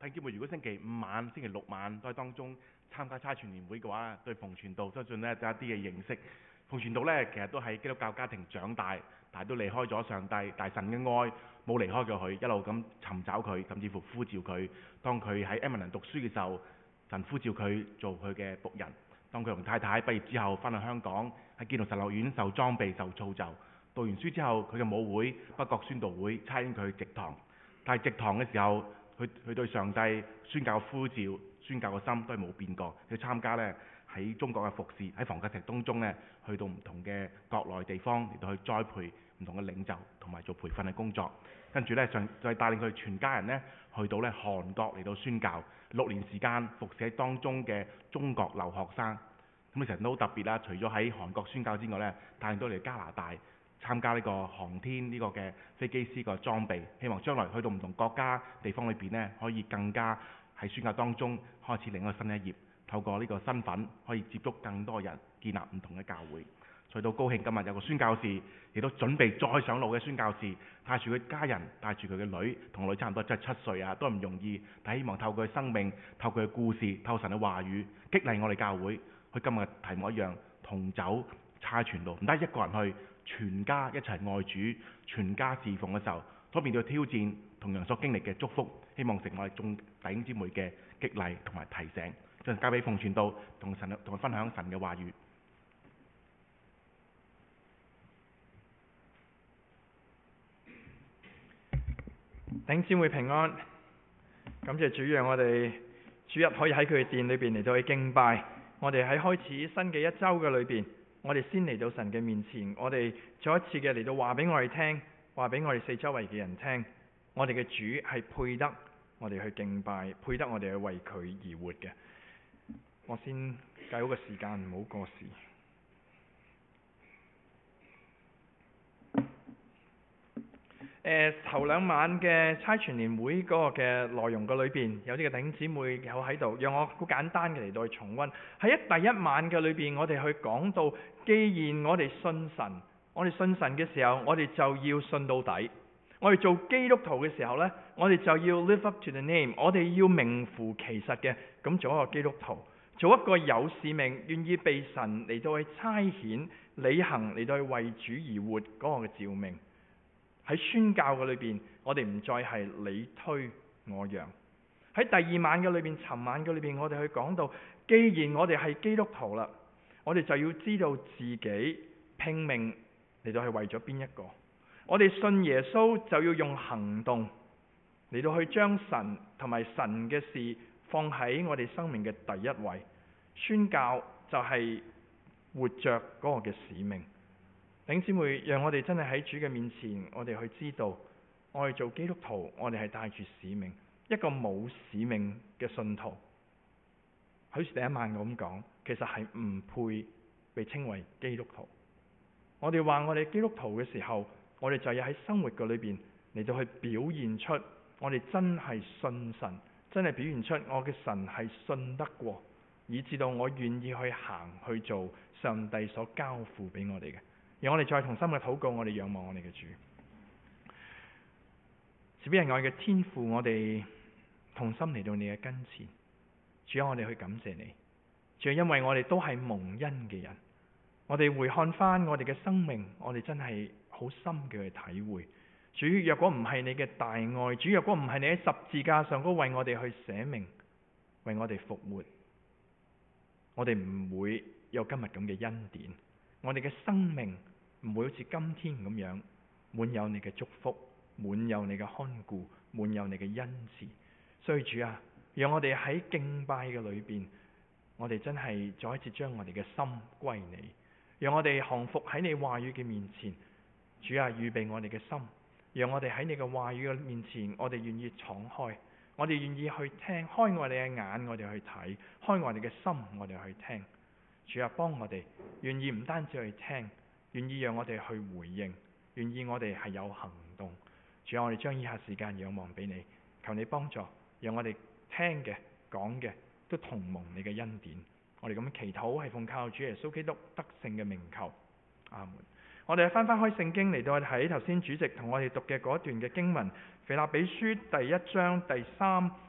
弟兄姊妹，如果星期5晚、星期6晚都喺當中參加差傳年會嘅話，對奉傳道相信呢有一啲嘅認識。奉傳道呢，其實都喺基督教家庭長大，但係都離開咗上帝，但係神嘅愛冇離開咗佢，一路咁尋找佢，甚至乎呼召佢。當佢喺 Edmonton 讀書嘅時候，神呼召佢做佢嘅僕人。當佢同太太畢業之後，翻去香港喺建道神學院受裝備、受造就。讀完書之後，佢嘅母會北角宣道會差遣佢去植堂，但係植堂嘅時候，佢對上帝宣教嘅呼召、宣教嘅心都係冇變過。佢參加呢喺中國嘅服侍，喺房角石當中呢，去到唔同嘅國內地方嚟到去栽培唔同嘅領袖，同埋做培訓嘅工作。跟住呢，再帶領佢全家人呢去到呢韓國嚟到宣教，6年時間服侍喺當中嘅中國留學生。咁其實都好特別啦，除咗喺韓國宣教之外呢，帶領到嚟加拿大參加呢個航天呢個嘅飛機師個裝備，希望將來去到唔同國家地方裏邊呢，可以更加喺宣教當中開始另一個新一頁。透過呢個身份可以接觸更多人，建立唔同嘅教會。所以都高興今日有個宣教士，亦都準備再上路嘅宣教士，帶住佢家人，帶住佢嘅女，同女差唔多即係7歲啊，都唔容易。但希望透過佢生命，透過佢故事，透過神嘅話語，激勵我哋教會。佢今日嘅題目一樣，同走差傳道，唔單止一個人去，全家一齊愛主，全家侍奉嘅時候，所面對嘅挑戰，同樣所經歷嘅祝福，希望成為眾弟兄姊妹嘅激勵同埋提醒。將交俾奉傳道，同佢分享神嘅話語。 弟兄姊妹平安，感謝主讓我哋主日可以喺佢嘅殿裏邊嚟到去敬拜。我哋喺開始新嘅一周嘅裏邊，我哋先嚟到神嘅面前，我哋再一次嘅嚟到話俾我哋聽，話俾我哋四周圍嘅人聽，我哋嘅主係配得我哋去敬拜，配得我哋去為佢而活嘅。我先計好個時間，唔好過時。頭2晚嘅差傳年會嗰個嘅內容嘅裏邊，有啲嘅弟兄姊妹有喺度，讓我好簡單嘅嚟到去重溫。喺第一晚嘅裏邊，我哋去講到，既然我哋信神，我哋信神嘅時候，我哋就要信到底。我哋做基督徒嘅時候呢，我哋就要 live up to the name， 我哋要名副其實嘅咁做一個基督徒。做一個有使命、願意被神嚟到去差遣、履行嚟到去為主而活嗰個嘅召命。喺宣教嘅裏邊，我哋唔再係你推我讓。喺第2晚嘅裏邊、尋晚嘅裏邊，我哋去講到，既然我哋係基督徒啦，我哋就要知道自己拼命嚟到係為咗邊一個。我哋信耶穌就要用行動嚟到去將神同埋神嘅事放喺我哋生命嘅第一位。宣教就係活着嗰個嘅使命。弟兄姊妹，讓我哋真係喺主嘅面前，我哋去知道，我哋做基督徒，我哋係帶住使命。一個冇使命嘅信徒，好似第一晚咁講，其實係唔配被稱為基督徒。我哋話我哋基督徒嘅時候，我哋就要喺生活嘅裏邊嚟到去表現出我哋真係信神，真係表現出我嘅神係信得過，以至到我願意去行去做上帝所交付俾我哋嘅。讓我哋再同心嘅禱告，我哋仰望我哋嘅主。慈悲仁愛嘅天父，我哋同心嚟到你嘅跟前，主啊，我哋去感謝你。主啊，因為我哋都係蒙恩嘅人，我哋回看翻我哋嘅生命，我哋真係好深嘅去體會。主，若果唔係你嘅大愛，主，若果唔係你喺十字架上嗰為我哋去捨命，為我哋復活，我哋唔會有今日咁嘅恩典，我哋嘅生命唔會好似今天咁樣滿有你嘅祝福，滿有你嘅看顧，滿有你嘅恩慈。所以主啊，讓我哋喺敬拜嘅裏邊，我哋真係再一次將我哋嘅心歸你，讓我哋降服喺你話語嘅面前。主啊，預備我哋嘅心，讓我哋喺你嘅話語嘅面前，我哋願意敞開，我哋願意去聽，開我哋嘅眼，我哋去睇，開我哋嘅心，我哋去聽。主啊，幫我哋願意唔單止去聽，願意讓我哋去回應，願意我哋係有行動。主啊，我哋將以下時間仰望俾你，求你幫助，讓我哋聽嘅講嘅都同蒙你嘅恩典。我哋咁樣祈禱係奉靠主耶穌基督得勝嘅名求，阿門。我哋翻開聖經嚟到睇頭先主席同我哋讀嘅嗰段嘅經文，腓立比書第1章第3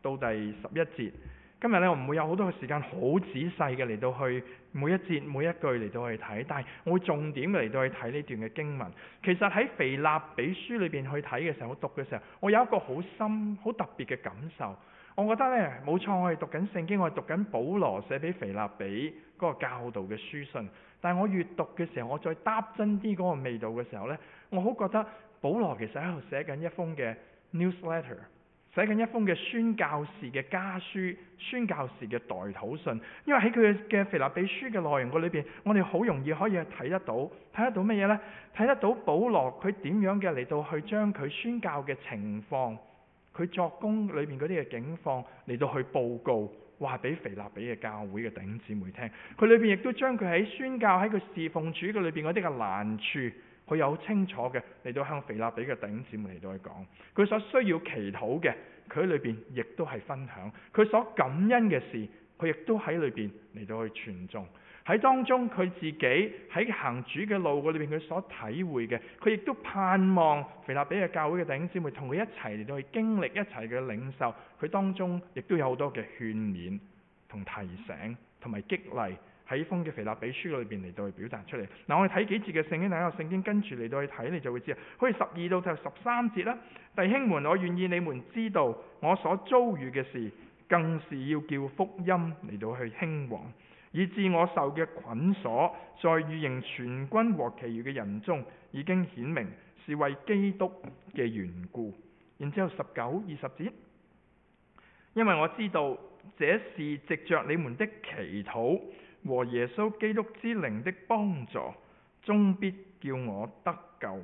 到第11節。今日咧，我唔會有好多嘅時間好仔細嘅嚟到去每一節每一句嚟到去睇，但係我會重點嚟到去睇呢段嘅經文。其實喺腓立比書裏邊去睇嘅時候，我讀嘅時候，我有一個好深、好特別嘅感受。我覺得咧，冇錯，我係讀緊聖經，我係讀緊保羅寫俾腓立比嗰個教導嘅書信。但係我越讀嘅時候，我再搭真啲嗰個味道嘅時候咧，我好覺得保羅其實喺度寫緊一封嘅 newsletter。寫緊一封嘅宣教士嘅家書，宣教士嘅代禱信。因為喺佢嘅腓立比書嘅內容裏邊，我哋好容易可以睇得到乜嘢呢？睇得到保羅佢點樣嘅嚟到去將佢宣教嘅情況，佢作工裏邊嗰啲嘅境況嚟到去報告，話俾腓立比嘅教會嘅弟兄姊妹聽。佢裏邊亦都將佢喺宣教喺佢侍奉主嘅裏邊嗰啲嘅難處，佢有清楚嘅嚟到向腓立比嘅弟兄姊妹嚟到去講，佢所需要祈禱嘅，佢喺裏邊亦都係分享，佢所感恩嘅事，佢亦都喺裏邊嚟到去傳頌。喺當中佢自己喺行主嘅路嘅裏邊，佢所體會嘅，佢亦都盼望腓立比嘅教會嘅弟兄姊妹同佢一齊嚟到去經歷，一齊嘅領受。佢當中亦都有好多嘅勸勉同提醒同埋激勵。喺封嘅腓立比書裏邊嚟到去表達出嚟。嗱，我哋睇幾節嘅聖經，睇個聖經跟住嚟到去睇，你就會知啊。好似12到13節啦，弟兄們，我願意你們知道，我所遭遇嘅事，更是要叫福音嚟到去興旺，以致我受嘅捆鎖，在御營全軍和其餘嘅人中，已經顯明是為基督嘅緣故。然之後19、20節，因為我知道這是藉着你們的祈禱和耶穌基督之靈的幫助，終必叫我得救。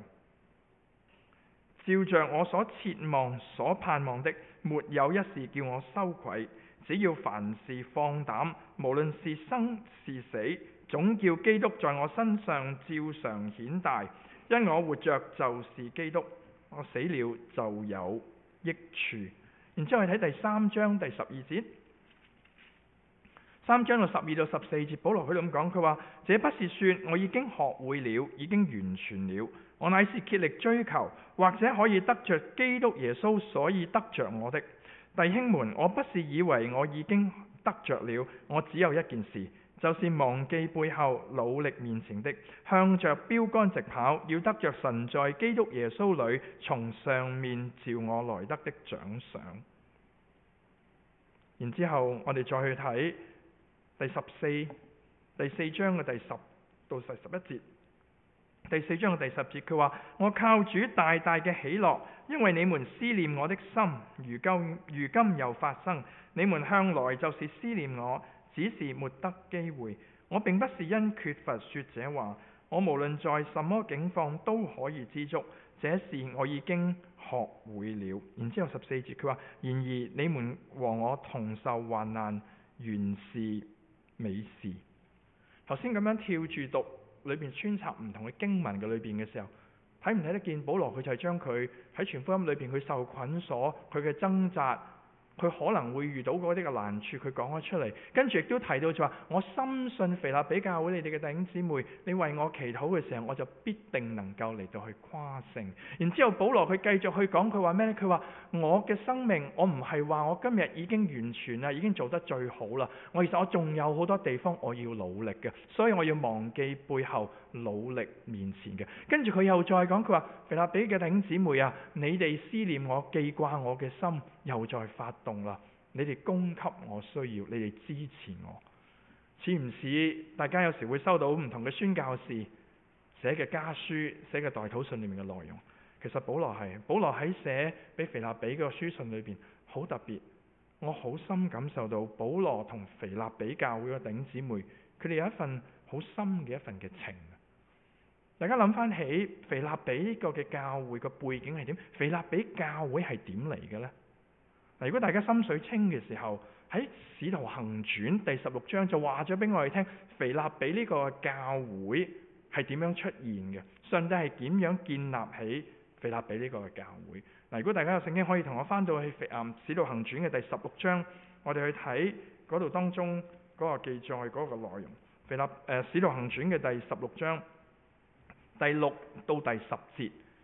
照着我所切望所盼望的，沒有一事叫我羞愧。只要凡事放膽，無論是生是死，總叫基督在我身上照常顯大。因我活着就是基督，我死了就有益處。然之後去睇第3章第12節。3章到12到14節，保羅佢咁講，佢話：這不是說我已經學會了，已經完全了，我乃是竭力追求，或者可以得着基督耶穌，所以得着我的。弟兄們，我不是以為我已經得着了，我只有一件事，就是忘記背後，努力面前的，向着標竿直跑，要得着神在基督耶穌裏從上面召我來得的獎賞。然之後我哋再去睇第4章嘅第10到11節。第4章嘅第10節，佢話：我靠主大大嘅喜樂，因為你們思念我的心，如今又發生。你們向來就是思念我，只是沒得機會。我並不是因缺乏說這話，我無論在什麼境況都可以知足，這事我已經學會了。然之後14節，佢話：然而你們和我同受患難，原是美事。頭先咁樣跳住讀裏邊穿插唔同嘅經文嘅裏邊嘅時候，睇唔睇得見保羅佢就係將佢喺傳福音裏邊佢受捆鎖，佢嘅掙扎，佢可能會遇到嗰啲嘅難處，佢講咗出嚟。跟住亦都提到就話：我深信腓立比教會你哋嘅弟兄姊妹，你為我祈禱嘅時候，我就必定能夠嚟到去誇勝。然之後保羅佢繼續去講，佢話咩呢？佢話我嘅生命，我唔係話我今日已經完全啦，已經做得最好啦。其實我仲有好多地方我要努力嘅，所以我要忘記背後，努力面前嘅。跟住佢又再講，佢話腓立比嘅弟兄姊妹啊，你哋思念我、記掛我嘅心又再發動啦。你哋供給我需要，你哋支持我，似唔似大家有時會收到唔同嘅宣教士寫嘅家書、寫嘅代禱信裏面嘅內容？其實保羅喺寫俾腓立比個書信裏邊好特別，我好深感受到保羅同腓立比教會嘅弟兄姊妹，佢哋有一份好深嘅一份嘅情。大家諗翻起腓立比呢個嘅教會個背景係點？腓立比教會係點嚟嘅呢？如果大家心水清嘅時候，喺《使徒行傳》第16章就話咗俾我哋聽，腓立比呢個教會係點樣出現嘅？上帝係點樣建立起腓立比呢個教會？如果大家有聖經，可以同我翻到去《使徒行傳》嘅第16章，我哋去睇嗰度當中嗰個記載嗰個內容。《使徒行傳》嘅第16章第6到第10節，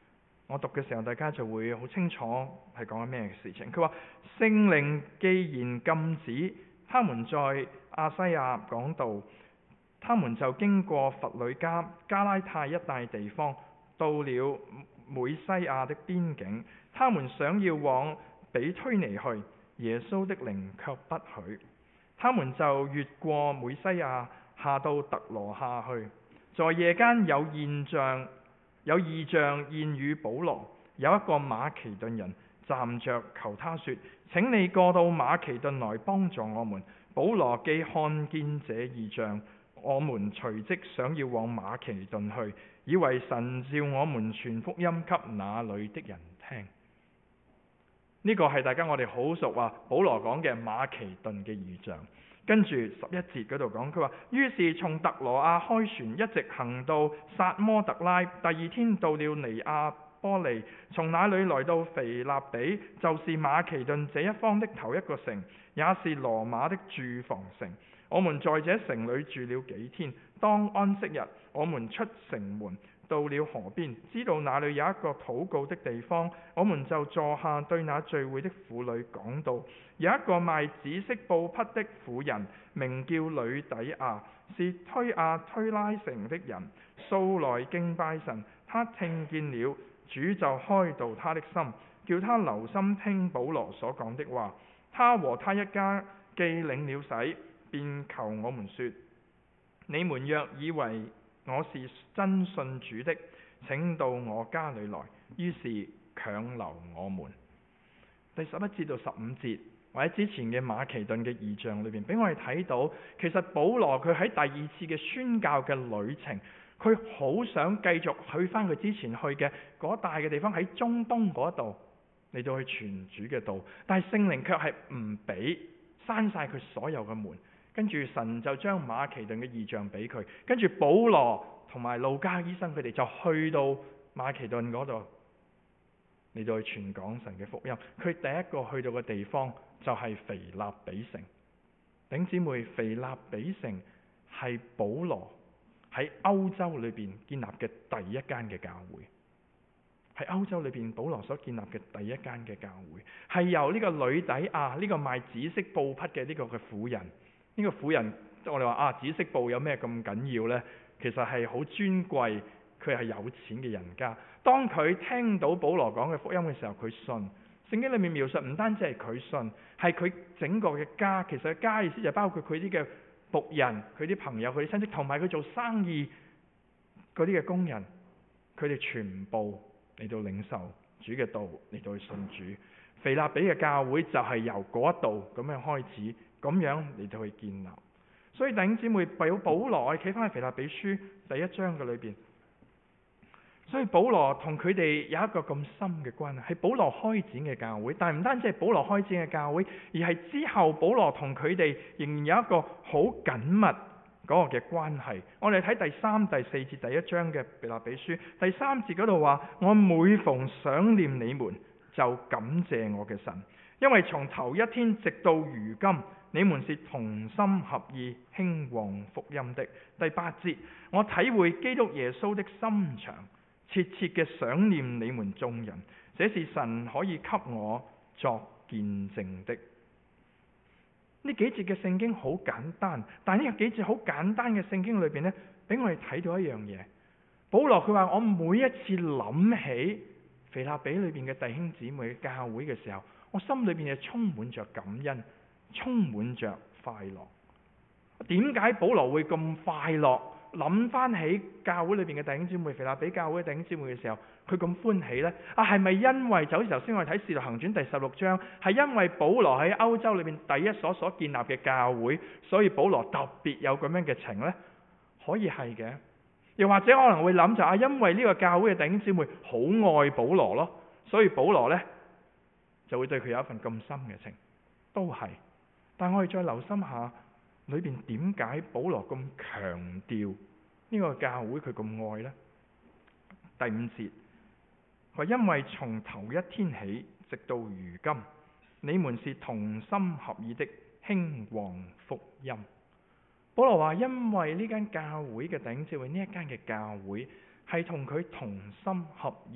我讀嘅時候，大家就會好清楚係講緊咩事情。佢話聖靈既然禁止他們在亞西亞講道，他們就經過弗呂家、加拉太一帶地方，到了美西亞的邊境。他們想要往比推尼去，耶穌的靈卻不許。他們就越過美西亞，下到特羅下去。在夜間有異象現與保羅，有一個馬其頓人站着求他說：請你過到馬其頓來幫助我們。保羅既看見這異象，我們隨即想要往馬其頓去，以為神召我們傳福音給那裏的人聽。呢個係大家我哋好熟話，保羅講嘅馬其頓嘅異象。跟住11節嗰度講，佢話：於是從特羅亞開船，一直行到撒摩特拉，第二天到了尼亞波利，從那裏來到腓立比，就是馬其頓這一方的頭一個城，也是羅馬的駐防城。我們在這城裏住了幾天，當安息日，我們出城門，到了河邊，知道那裏有一個禱告的地方，我們就坐下，對那聚會的婦女講道。有一個賣紫色布匹的婦人，名叫呂底亞，是推亞推拉城的人，素來敬拜神。他聽見了，主就開導他的心，叫他留心聽保羅所講的話。他和他一家既領了洗，便求我們說：你們若以為我是真信主的，請到我家裏來。於是強留我們。第11節到15節，或者之前嘅馬其頓嘅異象裏邊，俾我哋睇到，其實保羅佢喺第二次嘅宣教嘅旅程，佢好想繼續去翻佢之前去嘅嗰帶嘅地方，喺中東嗰度嚟到去傳主嘅道，但係聖靈卻係唔俾，閂晒佢所有嘅門。跟住神就將馬其頓嘅異象俾佢，跟住保羅同埋路加醫生佢哋就去到馬其頓嗰度嚟到去傳講神嘅福音。佢第一個去到嘅地方就係腓立比城。弟兄姊妹，腓立比城係保羅喺歐洲裏邊建立嘅第一間嘅教會，喺歐洲裏邊保羅所建立嘅第一間嘅教會，係由呢個呂底亞呢個賣紫色布匹嘅呢個嘅婦人。呢個婦人，我哋話紫色布有咩咁緊要呢？其實係好尊貴，佢係有錢嘅人家。當佢聽到保羅講嘅福音嘅時候，佢信。聖經裏面描述唔單止係佢信，係佢整個嘅家。其實家意思就包括佢啲嘅僕人、佢啲朋友、佢啲親戚，同埋佢做生意嗰啲嘅工人，佢哋全部嚟到領受主嘅道，嚟到去信主。腓立比嘅教會就係由嗰一度咁樣開始。咁樣嚟到去建立，所以弟兄姊妹，保羅我企翻喺腓立比書第1章嘅裏邊，所以保羅同佢哋有一個咁深嘅關係，係保羅開展嘅教會，但係唔單止係保羅開展嘅教會，而係之後保羅同佢哋仍然有一個好緊密嗰個嘅關係。我哋睇第3、第4節第1章嘅腓立比書第3節嗰度話：我每逢想念你們，就感謝我嘅神，因為從頭一天直到如今，你們是同心合意興旺福音的。第8節，我體會基督耶穌的心腸，切切嘅想念你們眾人，這是神可以給我作見證的。呢幾節嘅聖經好簡單，但係呢幾節好簡單嘅聖經裏邊呢，俾我哋睇到一樣嘢。保羅佢話：我每一次諗起腓立比裏邊嘅弟兄姊妹嘅教會嘅時候，我心裏邊就充滿着感恩，充滿着快樂。點解保羅會咁快樂？諗翻起教會裏邊嘅弟兄姊妹，腓立比教會嘅弟兄姊妹嘅時候，佢咁歡喜呢？係咪因為就好似頭先我哋睇《使徒行傳》第16章，係因為保羅喺歐洲裏邊第一所建立嘅教會，所以保羅特別有咁樣嘅情呢？可以係嘅。又或者可能會諗就因為呢個教會嘅弟兄姊妹好愛保羅咯，所以保羅呢就會對佢有一份咁深嘅情，都係。但我哋再留心下裏邊點解保羅咁強調呢個教會佢咁愛呢？第5節，佢話因為從頭一天起直到如今，你們是同心合意的興旺福音。保羅話因為呢間教會嘅弟兄姊妹，呢一間嘅教會係同佢同心合意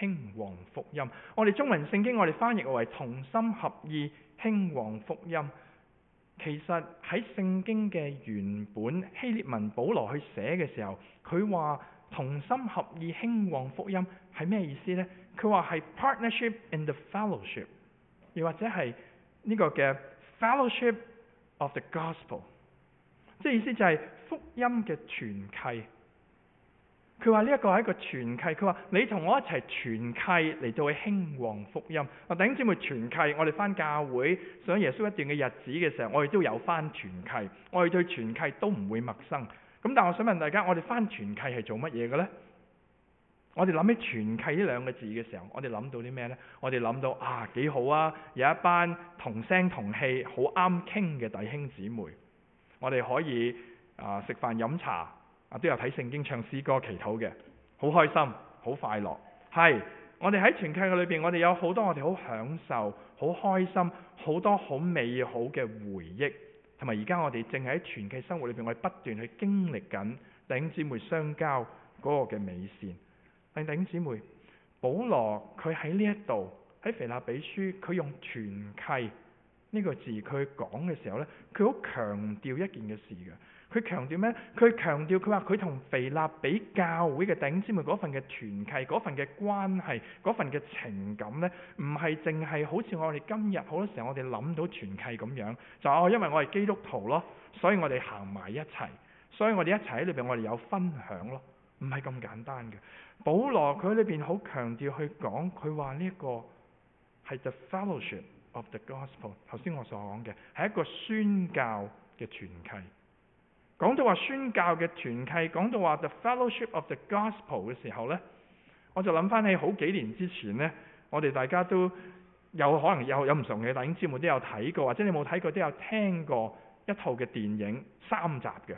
興旺福音。我哋中文聖經我哋翻譯為同心合意興旺福音。其實喺聖經嘅原本希臘文保羅去寫嘅時候，佢話同心合意興旺福音係咩意思呢？佢話係 partnership in the fellowship， 又或者係呢個嘅 fellowship of the gospel， 即係意思就係福音嘅團契。佢話呢一個係一個團契，佢話你同我一齊團契嚟到去興旺福音。弟兄姊妹，團契我哋翻教會上耶穌一段嘅日子嘅時候，我哋都有翻團契，我哋對團契都唔會陌生。咁但係我想問大家，我哋翻團契係做乜嘢嘅呢？我哋諗起團契呢兩個字嘅時候，我哋諗到啲咩呢？我哋諗到幾好啊，有一班同聲同氣好啱傾嘅弟兄姊妹，我哋可以食飯飲茶。都有睇聖經、唱詩歌、祈禱嘅，好開心、好快樂。係，我哋喺團契嘅裏邊，我哋有好多我哋好享受、好開心、好多好美好嘅回憶，同埋而家我哋正喺團契生活裏邊，我哋不斷去經歷緊弟兄姊妹相交嗰個嘅美善。弟兄姊妹，保羅佢喺呢一度喺腓立比書，佢用團契呢個字佢講嘅時候呢，佢好強調一件嘅事嘅。佢強調咩？佢強調佢話佢同腓立比教會嘅弟兄姊妹嗰份嘅團契、嗰份嘅關係、嗰份嘅情感呢，唔係淨係好似我哋今日好多時候我哋諗到團契咁樣，就因為我係基督徒咯，所以我哋行埋一齊，所以我哋一齊喺裏邊我哋有分享咯，唔係咁簡單嘅。保羅佢喺裏邊好強調去講，佢話呢一個係 the fellowship of the gospel。頭先我所講嘅係一個宣教嘅團契。講到話宣教嘅團契，講到話 the fellowship of the gospel 嘅時候呢，我就諗翻起好幾年之前呢，我哋大家都有可能有唔同嘅弟兄姊妹都有睇過，或者你冇睇過都有聽過一套嘅電影3集嘅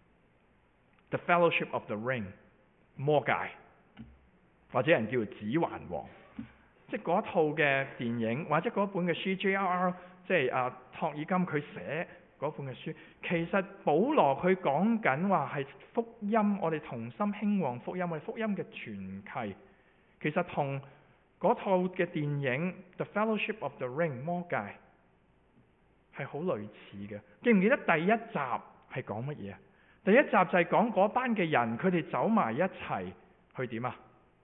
The Fellowship of the Ring 魔戒，或者人叫做指環王，即係嗰套嘅電影或者嗰本嘅書 J.R.R. 即係托爾金佢寫嗰本嘅書，其實保羅佢講緊話係福音，我哋同心興旺福音，我哋福音嘅團契，其實同嗰套嘅電影 The Fellowship of the Ring 魔戒係好類似嘅。記唔記得第一集係講乜嘢啊？第一集就係講嗰班嘅人，佢哋走埋一齊去點啊？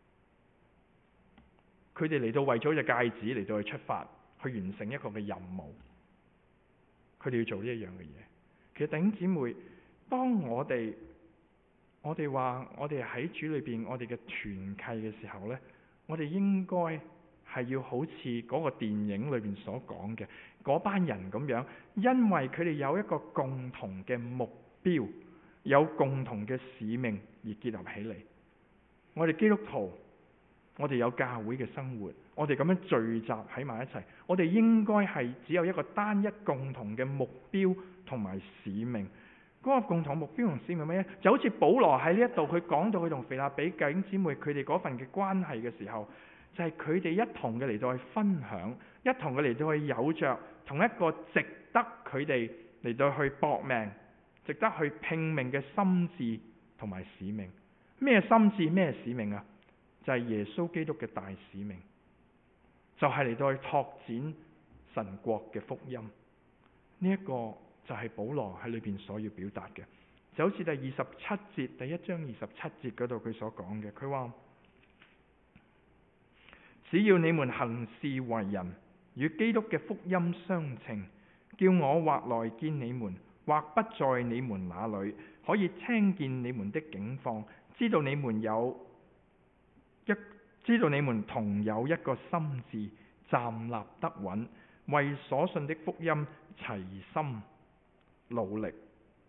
佢哋嚟到為咗隻戒指嚟到去出發，去完成一個嘅任務。佢哋要做呢一樣嘅嘢。其實弟兄姊妹，當我哋話我哋喺主裏邊，我哋嘅團契嘅時候呢，我哋應該係要好似嗰個電影裏邊所講嘅嗰班人咁樣，因為佢哋有一個共同嘅目標，有共同嘅使命而結合起嚟。我哋基督徒，我哋有教會嘅生活，我哋咁樣聚集喺埋一齊，我哋應該係只有一個單一共同嘅目標同埋使命。嗰個共同目標同使命係咩咧？就好似保羅喺呢一度佢講到佢同腓立比弟兄姊妹佢哋嗰份嘅關係嘅時候，就係佢哋一同嘅嚟到去分享，一同嘅嚟到去有着同一個值得佢哋嚟到去搏命、值得去拼命嘅心志同埋使命。咩心志咩使命啊？就係耶穌基督嘅大使命，就係嚟到去拓展神國嘅福音。呢一個就係保羅喺裏邊所要表達嘅，就好似第27節第1章27節嗰度佢所講嘅，佢話：只要你們行事為人與基督嘅福音相稱，叫我或來見你們，或不在你們那裏，可以聽見你們的境況，知道你們同有一個心志，站立得穩，為所信的福音齊心努力。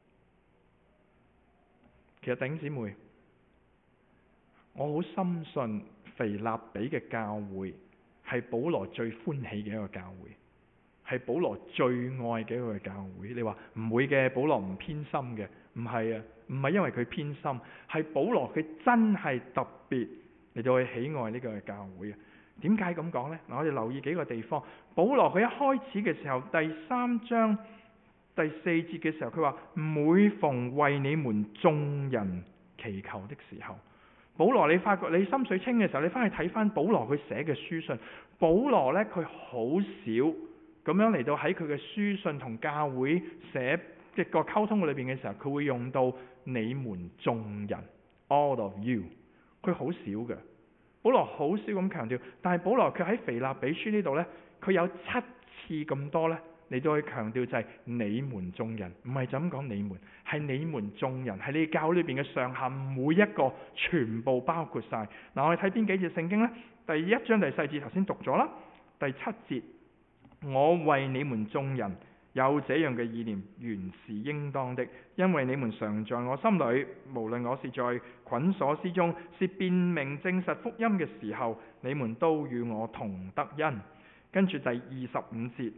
其實弟兄姊妹，我好深信腓立比嘅教會係保羅最歡喜嘅一個教會，係保羅最愛嘅一個教會。你話唔會嘅，保羅唔偏心嘅，唔係啊，唔係因為佢偏心，係保羅佢真係特別嚟到去喜愛呢個教會啊。點解咁講呢？我哋留意幾個地方。保羅佢一開始嘅時候，第3章第4節嘅時候，佢話每逢為你們眾人祈求的時候， 保羅你發覺你心水清嘅時候，你翻去睇翻保羅佢寫嘅書信，保羅呢，佢好少咁樣嚟到喺佢嘅書信同教會寫嘅個溝通裏邊嘅時候，佢會用到你們眾人 all of you， 佢好少嘅。保羅好少咁強調，但係保羅卻喺腓立比書呢度呢，佢有7次咁多呢嚟到去強調就係你們眾人，唔係就咁講你們，係你們眾人，係你教會裏邊嘅上下每一個全部包括晒。嗱，我哋睇邊幾節聖經呢？第1章第4節頭先讀咗啦，第7節，我為你們眾人有這樣嘅意念，原是應當的，因為你們常在我心裏，無論我是在捆鎖之中，是辨明證實福音嘅時候，你們都與我同得恩。跟住第25節，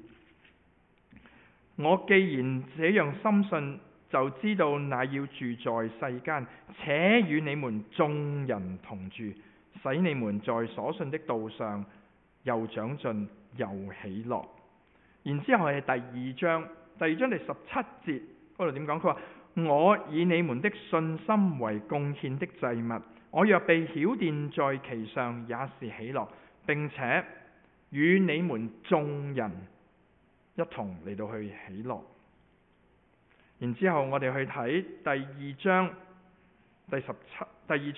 我既然這樣深信，就知道乃要住在世間，且與你們眾人同住，使你們在所信的道上又長進又喜樂。然之後係第2章第17節嗰度點講？佢話：我以你們的信心為貢獻的祭物，我若被曉奠在其上，也是喜樂，並且與你們眾人一同嚟到去喜樂。然之後我哋去睇第2章第26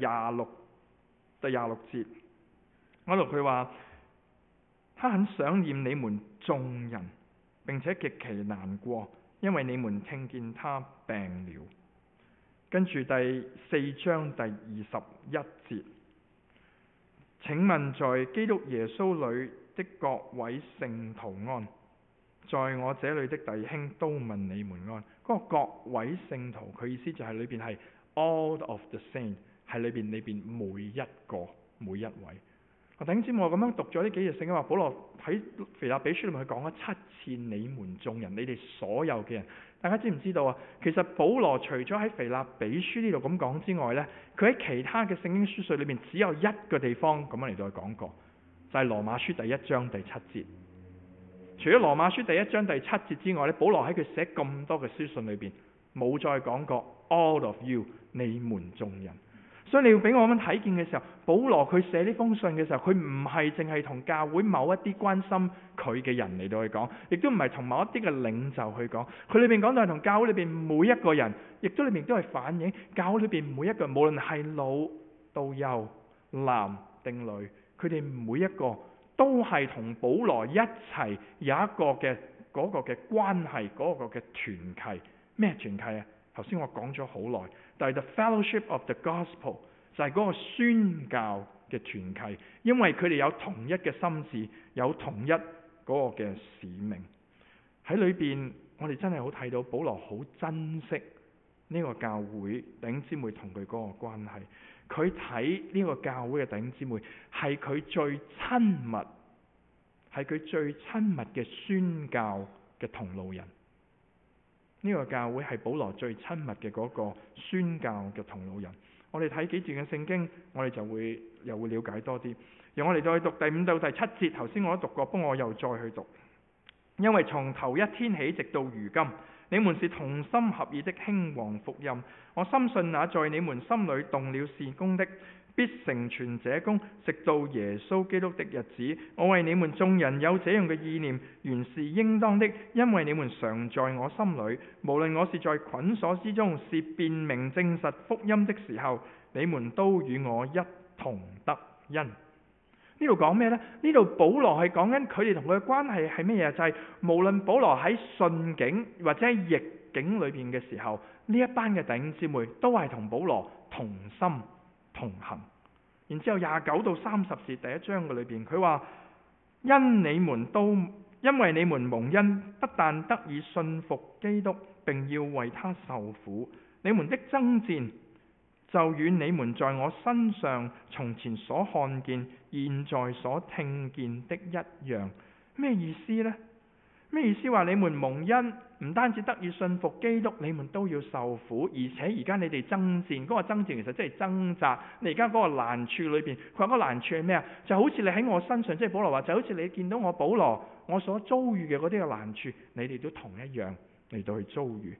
節嗰度，佢話：他很想念你們眾人，並且極其難過，因為你們聽見他病了。跟住第4章第21節，請問在基督耶穌裏的各位聖徒安，在我這裏的弟兄都問你們安。嗰個各位聖徒，佢意思就係裏邊係 all of the saints， 係裏邊每一位。弟兄姊妹，我咁樣讀咗呢幾節聖經話，保羅喺腓立比書裏面佢講咗7次你們眾人，你哋所有嘅人。大家知唔知道啊？其實保羅除咗喺腓立比書呢度咁講之外呢，佢喺其他嘅聖經書信裏面只有一個地方咁樣嚟到去講過，就係羅馬書第1章第7節。除咗羅馬書第1章第7節之外呢，保羅喺佢寫咁多嘅書信裏邊冇再講過 all of you 你們眾人。所以你要俾我咁樣睇見嘅時候，保羅佢寫呢封信嘅時候，佢唔係淨係同教會某一啲關心佢嘅人嚟到去講，亦都唔係同某一啲嘅領袖去講。佢裏邊講到係同教會裏邊每一個人，亦都裏邊都係反映教會裏邊每一個人，無論係老到幼、男定女，佢哋每一個都係同保羅一齊有一個嘅嗰個嘅關係，嗰個嘅團契。咩團契啊？頭先我講咗好耐，但係 the fellowship of the gospel 就係嗰個宣教嘅團契，因為佢哋有同一嘅心志，有同一嗰個嘅使命喺裏邊。我哋真係好睇到保羅好珍惜呢個教會弟兄姊妹同佢嗰個關係。佢睇呢個教會嘅弟兄姊妹係佢最親密，係佢最親密嘅宣教嘅同路人。呢個教會係保羅最親密嘅嗰個宣教嘅同路人。我哋睇幾節嘅聖經，我哋就又會了解多啲。讓我哋再去讀第5到第7節。頭先我都讀過，不過我又再去讀。因為從頭一天起直到如今，你們是同心合意的興旺福音。我深信那在你們心裏動了善工的，必成全這工，直到耶穌基督的日子。我為你們眾人有這樣嘅意念，原是應當的，因為你們常在我心裏，無論我是在捆鎖之中，是辨明證實福音的時候，你們都與我一同得恩。呢度講咩呢？呢度保羅係講緊佢哋同佢嘅關係係咩嘢？就係無論保羅喺順境或者喺逆境裏邊嘅時候，呢一班嘅弟兄姊妹都係同保羅同心同行。然之後29到30節第1章嘅裏邊，佢話因為你們蒙恩，不但得以信服基督，並要為他受苦，你們的爭戰就與你們在我身上從前所看見、現在所聽見的一樣。咩意思呢？咩意思？話你們蒙恩，唔單止得以信服基督，你們都要受苦，而且而家你哋爭戰，嗰個爭戰其實即係掙扎。你而家嗰個難處裏邊，佢話嗰個難處係咩啊？就好似你喺我身上，即係保羅話，就好似你見到我保羅我所遭遇嘅嗰啲嘅難處，你哋都同一樣嚟到去遭遇。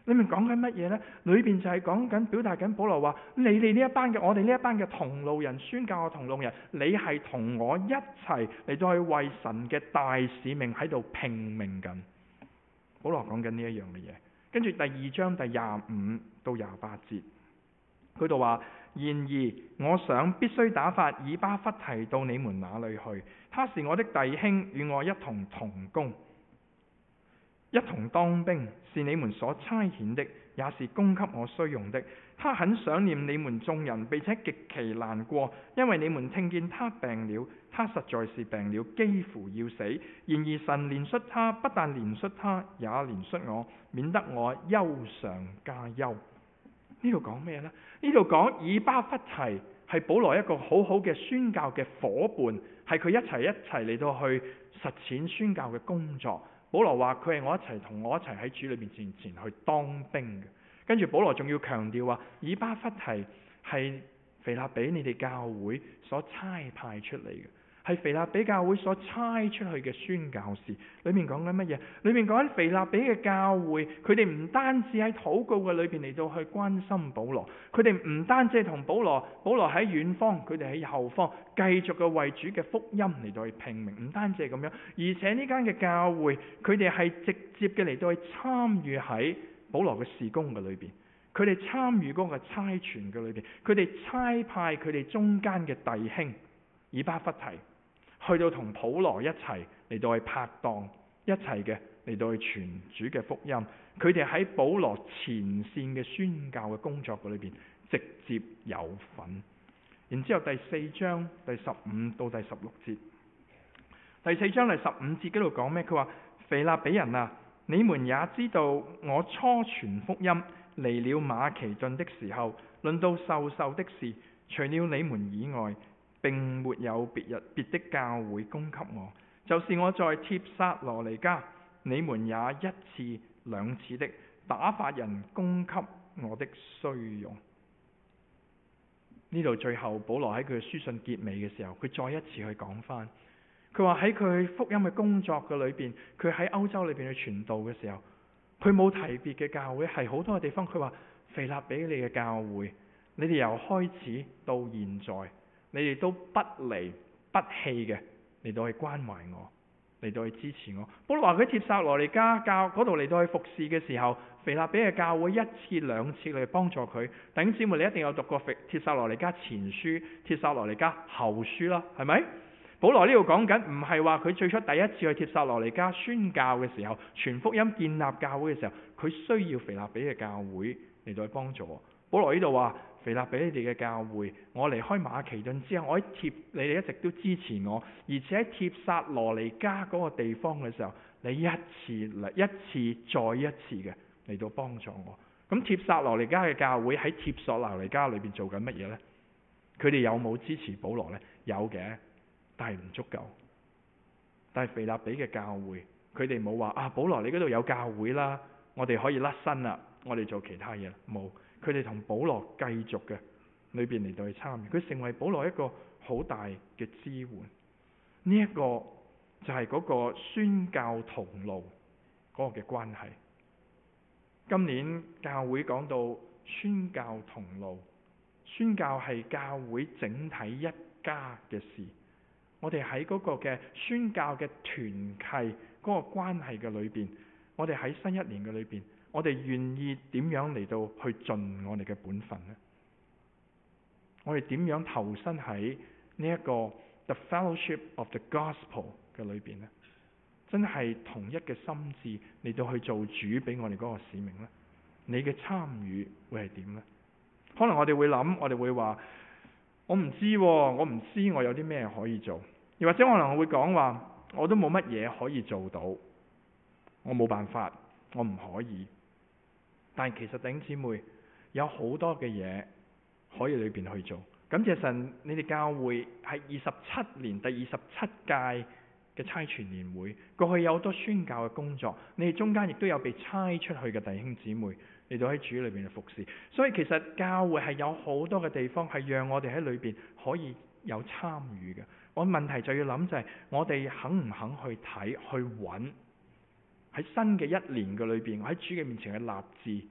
裏面講緊乜嘢呢？裏邊就係講緊表達緊保羅話：你哋呢一班嘅，我哋呢一班嘅同路人，宣教嘅同路人，你係同我一齊嚟到去為神嘅大使命喺度拼命緊。保羅講緊呢一樣嘅嘢。跟住第2章第25到28節，佢度話：然而我想必須打發以巴弗提到你們那裏去，他是我的弟兄，與我一同同工，一同當兵，是你們所差遣的，也是供給我需用的。他很想念你們眾人，並且極其難過，因為你們聽見他病了，他實在是病了，幾乎要死。然而神憐恤他，不但憐恤他，也憐恤我，免得我憂上加憂。呢度講咩呢？呢度講以巴弗提係保羅一個好好嘅宣教嘅伙伴，係佢一齊嚟到去實踐宣教嘅工作。保羅話佢係同我一齊喺主裏面前去當兵嘅。跟住保羅仲要強調話，以巴弗提係腓立比你哋教會所差派出嚟嘅，係腓立比教會所差出去嘅宣教士。裏面講緊乜嘢？裏面講緊腓立比嘅教會，佢哋唔單止喺禱告嘅裏邊嚟到去關心保羅，佢哋唔單止係同保羅喺遠方，佢哋喺後方繼續嘅為主嘅福音嚟到去拼命。唔單止係咁樣，而且呢間嘅教會，佢哋係直接嘅嚟到去參與喺保羅嘅事工嘅裏邊，佢哋參與嗰個差傳嘅裏邊，佢哋差派佢哋中間嘅弟兄以巴弗提去到同保羅一齊嚟到去拍檔，一齊嘅嚟到去傳主嘅福音。佢哋喺保羅前線嘅宣教嘅工作嘅裏邊直接有份。然之後第4章第15到第16節，第4章第15節嗰度講咩？佢話：腓立比人啊，你們也知道我初傳福音離了馬其頓的時候，論到授的事，除了你們以外，並沒有別的教會供給我，就是我在帖撒羅尼迦，你們也一次兩次的打發人供給我的需用。呢度最後保羅喺佢嘅書信結尾嘅時候，佢再一次去講翻，佢話喺佢福音嘅工作嘅裏邊，佢喺歐洲裏邊去傳道嘅時候，佢冇提別嘅教會，係好多嘅地方。佢話腓立比你嘅教會，你哋由開始到現在，你哋都不離不棄嘅嚟到去關懷我，嚟到去支持我。保羅話佢帖撒羅尼迦教嗰度嚟到去服侍嘅時候，腓立比嘅教會一次兩次嚟幫助佢。弟兄姊妹，你一定有讀過帖撒羅尼迦前書、帖撒羅尼迦後書啦，係咪？保羅呢度講緊唔係話佢最初第一次去帖撒羅尼迦宣教嘅時候，傳福音建立教會嘅時候，佢需要腓立比嘅教會嚟到去幫助我。保羅呢度話腓立比你哋嘅教會，我離開馬其頓之後，我喺你哋一直都支持我，而且喺帖撒羅尼迦嗰個地方嘅時候，你一次再一次嘅嚟到幫助我。咁帖撒羅尼迦嘅教會喺帖撒羅尼迦裏邊做緊乜嘢呢？佢哋有冇支持保羅呢？有嘅，但係唔足夠。但係腓立比嘅教會，佢哋冇話保羅你嗰度有教會啦，我哋可以甩身啦，我哋做其他嘢。冇，佢哋同保羅繼續嘅裏邊嚟到去參與，佢成為保羅一個好大嘅支援。呢一個就係嗰個宣教同路嗰個嘅關係。今年教會講到宣教同路，宣教係教會整體一家嘅事。我哋喺嗰個嘅宣教嘅團契嗰個關係嘅裏邊，我哋喺新一年嘅裏邊，我哋願意點樣嚟到去盡我哋嘅本分呢？我哋點樣投身喺呢一個 The Fellowship of the Gospel 嘅裏邊呢？真係同一嘅心志嚟到去做主俾我哋嗰個使命呢？你嘅參與會係點呢？可能我哋會諗，我哋會話我唔知我有啲咩可以做，又或者可能我會講話我都冇乜嘢可以做到，我冇辦法，我唔可以。但其實弟兄姊妹有好多嘅嘢可以裏邊去做。感謝神，你哋教會係27年第27屆嘅差傳年會，過去有好多宣教嘅工作，你哋中間亦都有被差出去嘅弟兄姊妹嚟到喺主裏邊嘅服侍。所以其實教會係有好多嘅地方係讓我哋喺裏邊可以有參與嘅。我問題就要諗就係我哋肯唔肯去睇去揾喺新嘅一年嘅裏邊，喺主嘅面前去立志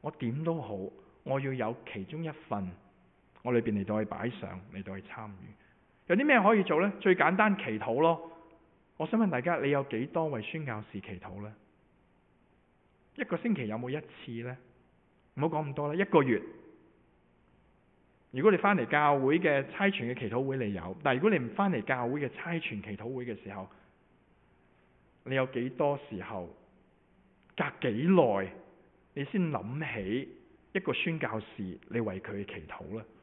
我點都好，我要有其中一份，我裏邊嚟到去擺上，嚟到去參與。有啲咩可以做呢？最簡單祈禱咯。我想問大家，你有幾多為宣教士祈禱呢？一個星期有冇一次呢？唔好講咁多啦，一個月。如果你翻嚟教會嘅差傳嘅祈禱會你有，但係如果你唔翻嚟教會嘅差傳祈禱會嘅時候，你有幾多時候隔幾耐你先諗起一個宣教士，你為佢祈禱呢？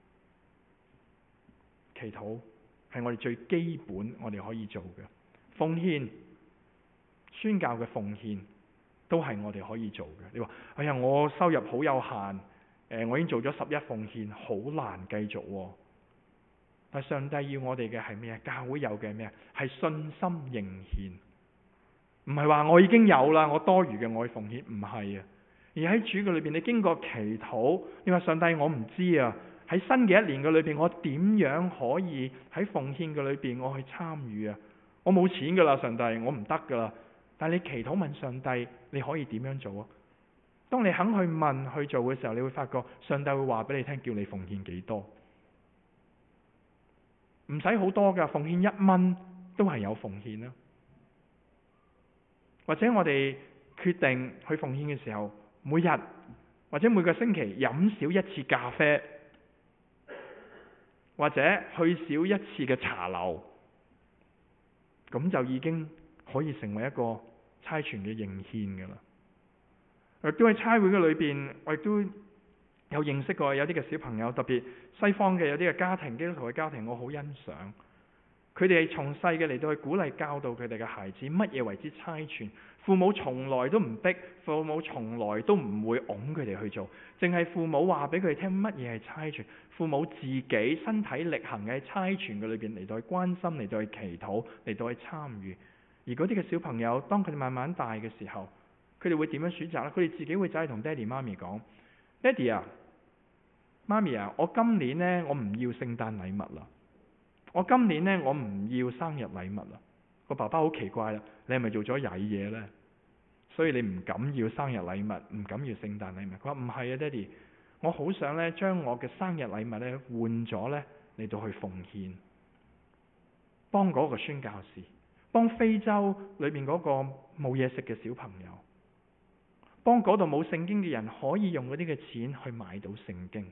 祈禱係我哋最基本我哋可以做嘅。奉獻、宣教嘅奉獻都係我哋可以做嘅。你話哎呀，我收入好有限，我已經做咗11奉獻，好難繼續喎。但上帝要我哋嘅係咩？教會有嘅咩？係信心仍獻，唔係話我已經有啦，我多餘嘅我去奉獻，唔係啊。而喺主嘅裏邊，你經過祈禱，你話上帝，我唔知啊，喺新嘅一年嘅裏邊，我點樣可以喺奉獻嘅裏邊我去參與啊？我冇錢噶啦，上帝，我唔得噶啦。但係你祈禱問上帝，你可以點樣做啊？當你肯去問去做嘅時候，你會發覺上帝會話俾你聽，叫你奉獻幾多，唔使好多噶，奉獻1蚊都係有奉獻啦。或者我哋決定去奉獻嘅時候，每日或者每個星期飲少一次咖啡，或者去少一次嘅茶樓，咁就已經可以成為一個差傳嘅認獻噶啦。亦都喺差會嘅裏邊，我亦都有認識過有啲嘅小朋友，特別西方嘅有啲嘅家庭，基督徒嘅家庭，我好欣賞。佢哋係從細嘅嚟到去鼓勵教導佢哋嘅孩子乜嘢為之差傳。父母從來都唔逼，父母從來都唔會擁佢哋去做，淨係父母話俾佢哋聽乜嘢係差傳。父母自己身體力行嘅喺差傳嘅裏邊嚟到去關心，嚟到去祈禱，嚟到去參與。而嗰啲嘅小朋友，當佢哋慢慢大嘅時候，佢哋會點樣選擇呢？佢哋自己會走去同爹哋媽咪講：爹哋啊，媽咪啊，我今年呢，我唔要聖誕禮物啦，我今年呢，我唔要生日禮物啦。個爸爸好奇怪啦，你係咪做咗曳嘢呢？所以你唔敢要生日禮物，唔敢要聖誕禮物。佢話唔係啊，爹哋，我好想呢將我嘅生日禮物呢換咗呢嚟到去奉獻，幫嗰個宣教士，幫非洲裏面嗰個冇嘢食嘅小朋友，幫嗰度冇聖經嘅人可以用嗰啲嘅錢去買到聖經。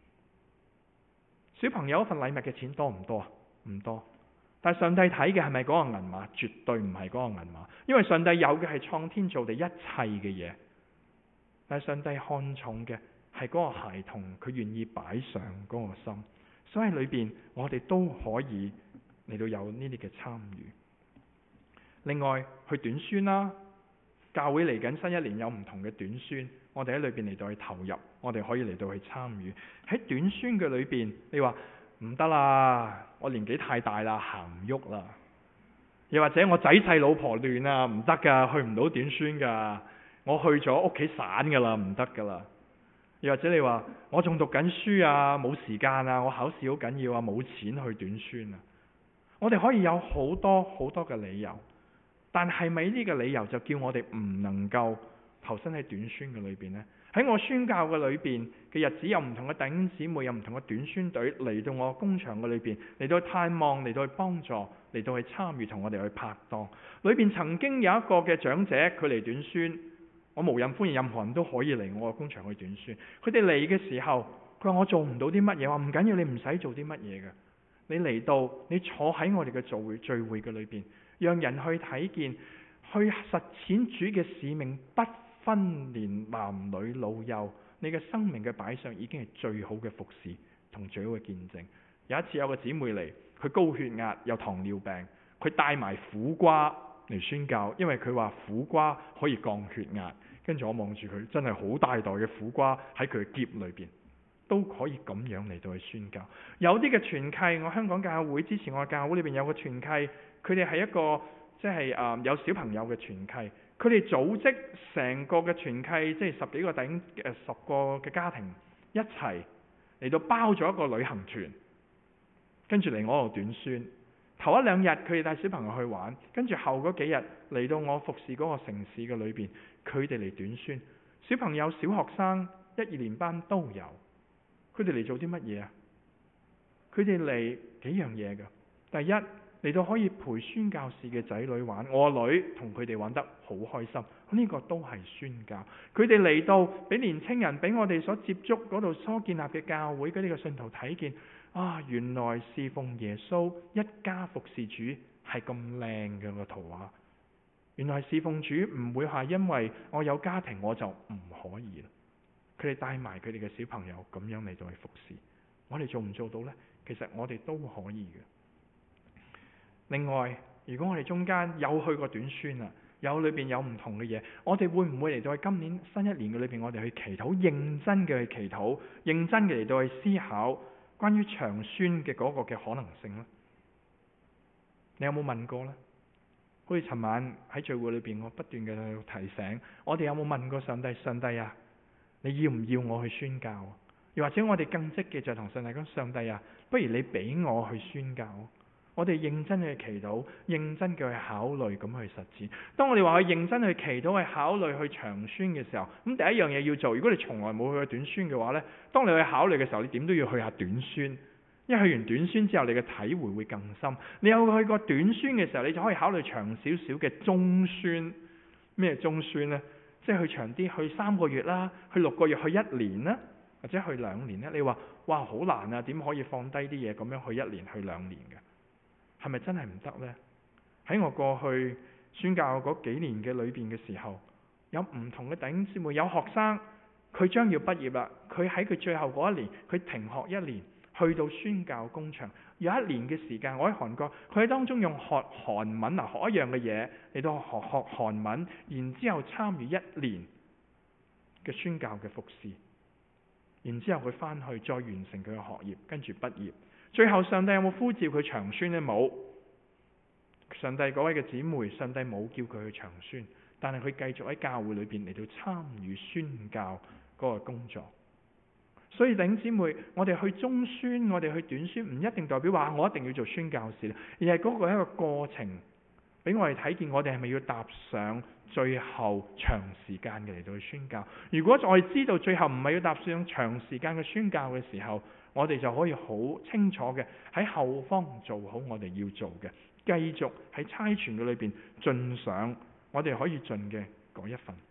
小朋友一份禮物嘅錢多唔多啊？唔多。但係上帝睇嘅係咪嗰個銀碼？絕對唔係嗰個銀碼，因為上帝有嘅係創天造地一切嘅嘢。但係上帝看重嘅係嗰個孩童，佢願意擺上嗰個心。所以裏邊我哋都可以嚟到有呢啲嘅參與。另外去短宣啦，教會嚟緊新一年有唔同嘅短宣，我哋喺裏邊嚟到去投入，我哋可以嚟到去參與。喺短宣嘅裏邊，你話唔得啦，我年紀太大啦，行唔喐啦。又或者我仔細老婆亂啊，唔得噶，去唔到短宣噶。我去咗屋企散噶啦，唔得噶啦。又或者你話我仲讀緊書啊，冇時間啊，我考試好緊要啊，冇錢去短宣啊。我哋可以有好多好多嘅理由，但係咪呢個理由就叫我哋唔能夠投身喺短宣嘅裏邊呢？喺我宣教嘅裏邊嘅日子，有唔同嘅弟兄姊妹，有唔同嘅短宣隊嚟到我工場嘅裏邊，嚟到去探望，嚟到去幫助，嚟到去參與，同我哋去拍檔。裏邊曾經有一個嘅長者，佢嚟短宣，我無任歡迎，任何人都可以嚟我嘅工場去短宣。佢哋嚟嘅時候，佢話我做唔到啲乜嘢，話唔緊要，你唔使做啲乜嘢嘅。你嚟到，你坐喺我哋嘅聚會嘅裏邊，讓人去睇見，去實踐主嘅使命，不分年男女老幼，你嘅生命嘅擺上已經係最好嘅服侍同最好嘅見證。有一次有個姊妹嚟，佢高血壓有糖尿病，佢帶埋苦瓜嚟宣教，因為佢話苦瓜可以降血壓。跟住我望住佢，真係好大袋嘅苦瓜喺佢嘅篋裏邊，都可以咁樣嚟到去宣教。有啲嘅團契，我香港教會之前我嘅教會裏邊有個團契，佢哋係一個即係有小朋友嘅團契。佢哋組織成個嘅團契，即係10幾個弟兄10個嘅家庭一齊嚟到包咗一個旅行團，跟住嚟我度短宣。頭1、2日佢哋帶小朋友去玩，跟住後嗰幾日嚟到我服侍嗰個城市嘅裏邊，佢哋嚟短宣。 小朋友、小學生、1、2年班都有。佢哋嚟做啲乜嘢啊？佢哋嚟幾樣嘢㗎。第一，嚟到可以陪宣教士嘅仔女玩，我個女同佢哋玩得好開心，呢個都係宣教。佢哋嚟到俾年青人，俾我哋所接觸嗰度所建立嘅教會嗰啲嘅信徒睇見，原來侍奉耶穌一家服侍主係咁靚嘅個圖畫。原來侍奉主唔會係因為我有家庭我就唔可以啦。佢哋帶埋佢哋嘅小朋友咁樣嚟到去服侍，我哋做唔做到呢？其實我哋都可以嘅。另外，如果我哋中間有去過短宣啊，有裏邊有唔同嘅嘢，我哋會唔會嚟到去今年新一年嘅裏邊，我哋去祈禱，認真嘅去祈禱，認真嘅嚟到去思考關於長宣嘅嗰個嘅可能性呢？你有冇問過呢？好似尋晚喺聚會裏邊，我不斷嘅提醒我哋，有冇問過上帝？上帝啊，你要唔要我去宣教？又或者我哋更積極就同上帝講：上帝啊，不如你俾我去宣教。我哋認真去祈禱，認真嘅去考慮咁去實踐。當我哋話去認真去祈禱、去考慮、去長宣嘅時候，咁第一樣嘢要做。如果你從來冇去過短宣嘅話呢，當你去考慮嘅時候，你點都要去下短宣。因為去完短宣之後，你嘅體會會更深。你有去過短宣嘅時候，你就可以考慮長少少嘅中宣。咩中宣呢？即係去長啲，去3個月啦，去6個月，去1年啦，或者去2年呢？你話哇，好難啊，點可以放低啲嘢咁樣去1年、去2年嘅？係咪真係唔得呢？喺我過去宣教嗰幾年嘅裏邊嘅時候，有唔同嘅弟兄姊妹，有學生佢將要畢業啦，佢喺佢最後嗰1年，佢停學1年，去到宣教工場，有1年嘅時間，我喺韓國，佢喺當中用學韓文啊，學一樣嘅嘢嚟到學韓文，然之後參與1年嘅宣教嘅服侍，然之後佢翻去再完成佢嘅學業，跟住畢業。最後上帝有冇呼召佢長宣呢？冇。上帝嗰位嘅姊妹，上帝冇叫佢去長宣，但係佢繼續喺教會裏邊嚟到參與宣教嗰個工作。所以弟兄姊妹，我哋去中宣，我哋去短宣，唔一定代表話我一定要做宣教士，而係嗰個係一個過程，俾我哋睇見我哋係咪要踏上最後長時間嘅嚟到去宣教。如果我哋知道最後唔係要踏上長時間嘅宣教嘅時候，我哋就可以好清楚嘅喺後方做好我哋要做嘅，繼續喺差傳嘅裏邊盡上我哋可以盡嘅嗰一份。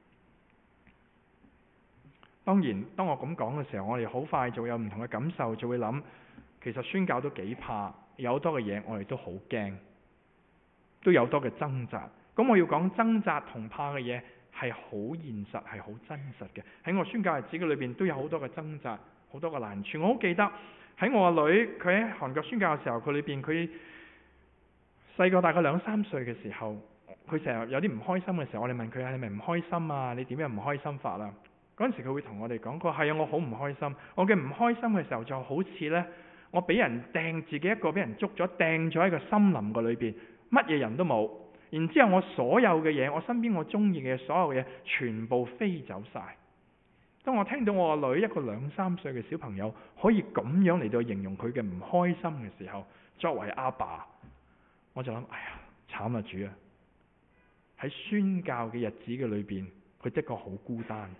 當然，當我咁講嘅時候，我哋好快就會有唔同嘅感受，就會諗，其實宣教都幾怕，有好多嘅嘢我哋都好驚，都有好多嘅掙扎。咁我要講掙扎同怕嘅嘢係好現實，係好真實嘅。喺我宣教日子嘅裏邊都有好多嘅掙扎。好多個難處，我好記得喺我個女，佢喺韓國宣教嘅時候，佢裏邊佢細個大概2、3歲嘅時候，佢成日有啲唔開心嘅時候，我哋問佢：你咪唔開心啊？你點樣唔開心法啊？嗰陣時佢會同我哋講過：係啊，我好唔開心。我嘅唔開心嘅時候就好似呢：我俾人掟自己一個，俾人捉咗，掟咗喺個森林個裏邊，乜嘢人都冇。然之後我所有嘅嘢，我身邊我中意嘅所有嘢，全部飛走晒。當我聽到我個女，一個2、3歲嘅小朋友可以咁樣嚟到形容佢嘅唔開心嘅時候，作為阿爸，我就諗：哎呀，慘啊主啊！喺宣教嘅日子嘅裏邊，佢的確好孤單。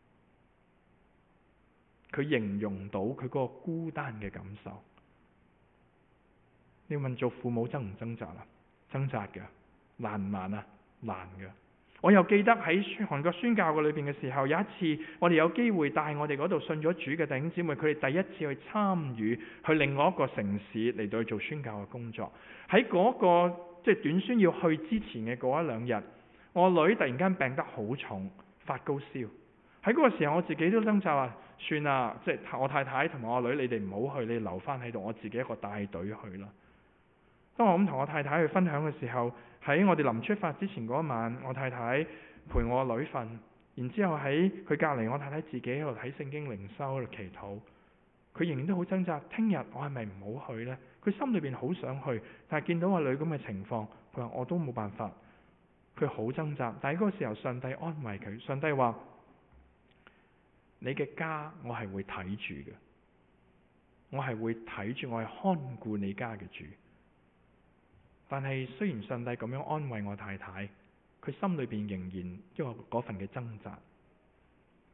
佢形容到佢嗰個孤單嘅感受。你問做父母掙唔掙扎啊？掙扎嘅，難唔難啊？難嘅。我又記得喺韓國宣教嘅裏邊嘅時候，有一次我哋有機會帶我哋嗰度信咗主嘅弟兄姊妹，佢哋第一次去參與去另外一個城市嚟到去做宣教嘅工作。喺嗰個即係短宣要去之前嘅嗰1、2日，我女突然間病得好重，發高燒。喺嗰個時候，我自己都掙扎話：算啦，即係我太太同埋我女，你哋唔好去，你留翻喺度，我自己一個帶隊去啦。當我咁同我太太去分享嘅時候，喺我哋臨出發之前嗰晚，我太太陪我女瞓，然之後喺佢隔離，我太太自己喺度睇聖經靈修喺度祈禱。佢仍然都好掙扎，聽日我係咪唔好去呢？佢心裏邊好想去，但係見到我女咁嘅情況，佢話我都冇辦法。佢好掙扎，但係嗰個時候上帝安慰佢，上帝話：你嘅家我係會睇住嘅，我係會睇住，我係看顧你家嘅主。但係雖然上帝咁樣安慰我太太，佢心裏邊仍然因為嗰份嘅掙扎。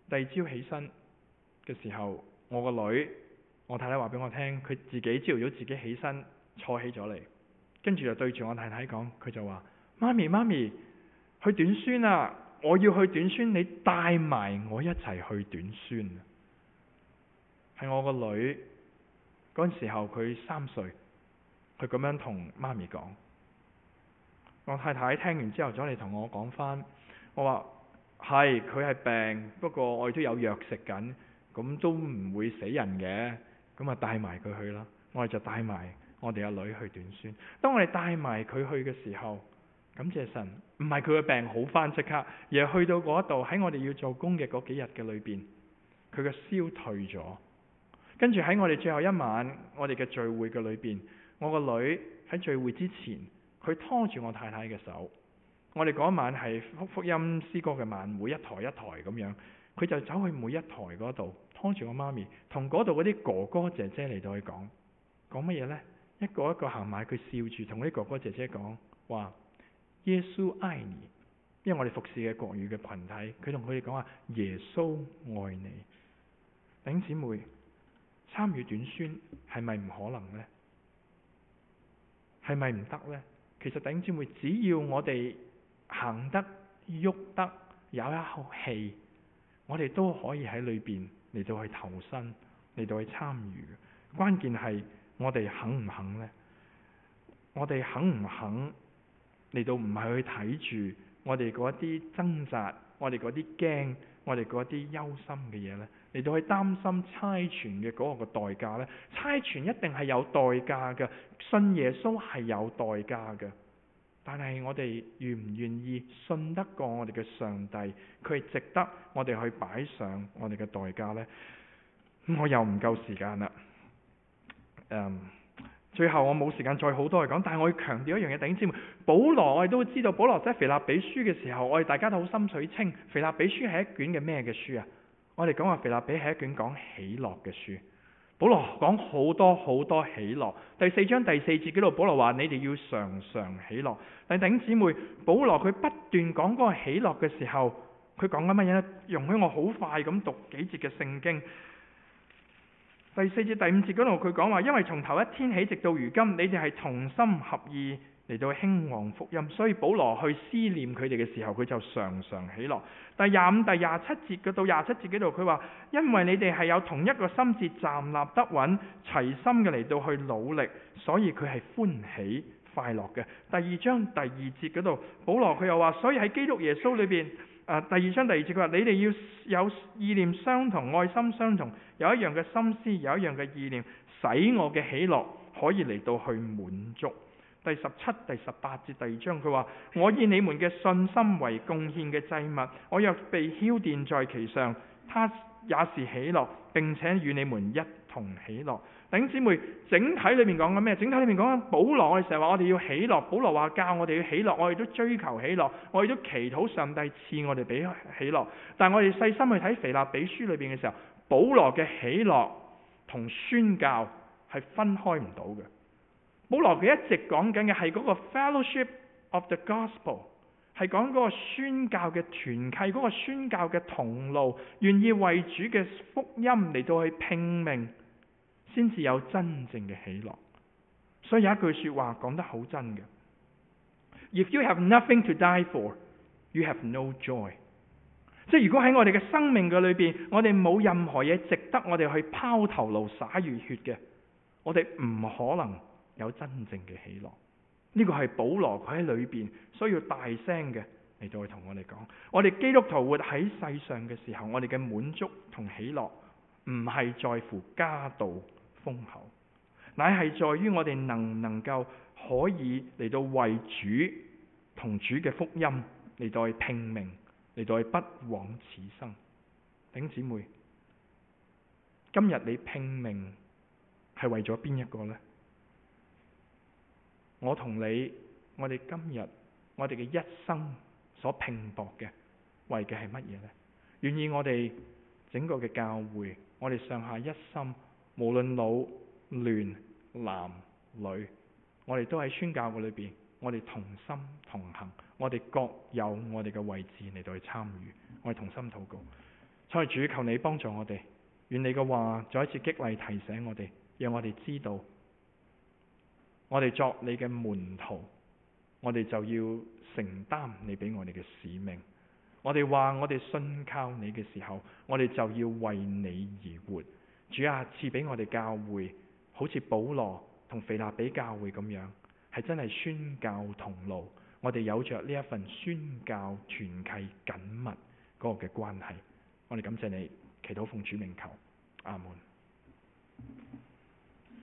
第二朝起身嘅時候，我太太話俾我聽，佢自己朝早自己起身坐起咗嚟，跟住就對住我太太講，佢就話：媽咪，去短宣啊！我要去短宣，你帶埋我一齊去短宣。係我個女嗰陣時候，佢3歲，佢咁樣同媽咪講。我太太聽完之後走嚟同我講翻，我話係佢係病，不過我哋都有藥食緊，咁都唔會死人嘅，咁啊帶埋佢去啦。我哋就帶埋我哋阿女去短宣。當我哋帶埋佢去嘅時候，感謝神，唔係佢嘅病好翻即刻，而係去到嗰度喺我哋要做工嘅嗰幾日嘅裏邊，佢嘅燒退咗。跟住喺我哋最後一晚，我哋嘅聚會嘅裏邊，我個女喺聚會之前，佢拖住我太太嘅手。我哋嗰晚係福音詩歌嘅晚會，一台一台咁樣，佢就走去每一台嗰度拖住我媽咪，同嗰度嗰啲哥哥姐姐嚟到去講乜嘢呢？一個一個行埋，佢笑住同嗰啲哥哥姐姐講話：耶穌愛你。因為我哋服侍嘅國語嘅群體，佢同佢哋講話：耶穌愛你。弟兄姊妹，參與短宣係咪唔可能呢？係咪唔得呢？其實弟兄姊妹，只要我哋行得喐得有一口氣，我哋都可以喺裏邊嚟到去投身，嚟到去參與。關鍵係我哋肯唔肯呢？我哋肯唔肯嚟到唔係去睇住我哋嗰啲掙扎，我哋嗰啲驚，我哋嗰啲憂心嘅嘢呢，嚟到去擔心差傳嘅嗰個代價呢？差傳一定係有代價嘅，信耶穌係有代價嘅。但係我哋願唔願意信得過我哋嘅上帝？佢係值得我哋去擺上我哋嘅代價呢？我又唔夠時間啦。最後我冇時間再好多去講，但係我要強調一樣嘢，弟兄姊妹，保羅我哋都知道，保羅喺腓立比書嘅時候，我哋大家都好心水清。腓立比書係一卷嘅咩嘅書啊？我哋講話腓立比係一卷講喜樂嘅書。保羅講好多好多喜樂。第4章第4節嗰度，保羅話你哋要常常喜樂。但係弟兄姊妹，保羅佢不斷講嗰個喜樂嘅時候，佢講緊乜嘢呢？容許我好快咁讀幾節嘅聖經。第4節第5節嗰度佢講話，因為從頭一天起直到如今，你哋係同心合意嚟到興旺福音，所以保羅去思念佢哋嘅時候，佢就常常喜樂。第25、第27節到27節嗰度佢話，因為你哋係有同一個心志站立得穩，齊心嘅嚟到去努力，所以佢係歡喜快樂嘅。第2章第2節嗰度，保羅佢又話，所以喺基督耶穌裏邊。第2章第2節佢話，你哋要有意念相同，愛心相同，有一樣嘅心思，有一樣嘅意念，使我嘅喜樂可以嚟到去滿足。第17、第18節第2章佢話，我以你們嘅信心為貢獻嘅祭物，我若被澆奠在其上，他也是喜樂，並且與你們一同喜樂。弟兄姊妹，整體裏面講緊咩？整體裏面講緊保羅，我哋成日話我哋要喜樂。保羅話教我哋要喜樂，我哋都追求喜樂，我哋都祈禱上帝賜我哋俾喜樂。但係我哋細心去睇腓立比書裏邊嘅時候，保羅嘅喜樂同宣教係分開唔到嘅。保羅佢一直講緊嘅係嗰個 fellowship of the gospel， 係講嗰個宣教嘅團契，嗰個宣教嘅同路，願意為主嘅福音嚟到去拼命，先至有真正嘅喜樂。所以有一句說話講得好真嘅 ：If you have nothing to die for, you have no joy。即係如果喺我哋嘅生命嘅裏邊，我哋冇任何嘢值得我哋去拋頭顱灑熱血嘅，我哋唔可能有真正嘅喜樂。呢個係保羅佢喺裏邊需要大聲嘅嚟到去同我哋講。我哋基督徒活喺世上嘅時候，我哋嘅滿足同喜樂唔係在乎家道豐厚，乃係在於我哋能唔能夠可以嚟到為主同主嘅福音嚟到去拼命，嚟到去不枉此生。弟兄姊妹，今日你拼命係為咗邊一個呢？我同你，我哋今日我哋嘅一生所拼搏嘅，為嘅係乜嘢呢？願意我哋整個嘅教會，我哋上下一心，無論老嫩男女，我哋都喺宣教會裏邊，我哋同心同行，我哋各有我哋嘅位置嚟到去參與，我哋同心禱告。 所以主求你幫助我哋，願你嘅話再一次激勵提醒我哋，讓我哋知道，我哋作你嘅門徒，我哋就要承擔你俾我哋嘅使命。我哋話我哋信靠你嘅時候，我哋就要為你而活。主啊，賜俾我哋教會，好似保羅同腓立比教會咁樣，係真係宣教同路。我哋有着呢一份宣教團契緊密嗰個嘅關係。我哋感謝你，祈禱奉主名求，阿門。